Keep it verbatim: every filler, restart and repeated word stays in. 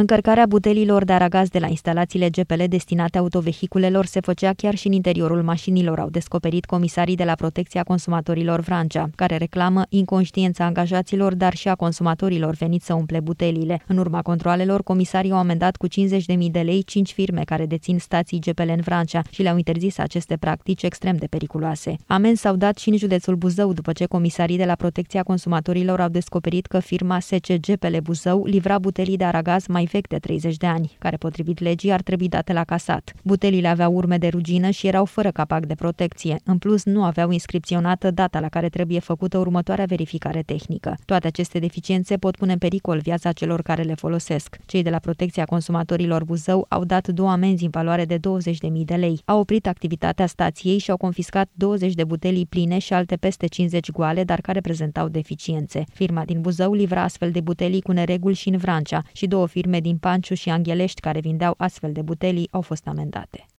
Încărcarea butelilor de aragaz de la instalațiile G P L destinate autovehiculelor se făcea chiar și în interiorul mașinilor, au descoperit comisarii de la Protecția Consumatorilor Vrancea, care reclamă inconștiența angajaților, dar și a consumatorilor veniți să umple butelile. În urma controalelor, comisarii au amendat cu cincizeci de mii de lei cinci firme care dețin stații G P L în Vrancea și le-au interzis aceste practici extrem de periculoase. Amenzi s-au dat și în județul Buzău, după ce comisarii de la Protecția Consumatorilor au descoperit că firma S C G P L Buzău livra butelii de aragaz mai vechi de treizeci de ani, care potrivit legii ar trebui date la casat. Butelile aveau urme de rugină și erau fără capac de protecție. În plus, nu aveau inscripționată data la care trebuie făcută următoarea verificare tehnică. Toate aceste deficiențe pot pune în pericol viața celor care le folosesc. Cei de la Protecția Consumatorilor Buzău au dat două amenzi în valoare de douăzeci de mii de lei. Au oprit activitatea stației și au confiscat douăzeci de butelii pline și alte peste cincizeci goale, dar care prezentau deficiențe. Firma din Buzău livra astfel de butelii cu nereguli și în Vrancea și două firme din Panciu și Anghelești care vindeau astfel de butelii au fost amendate.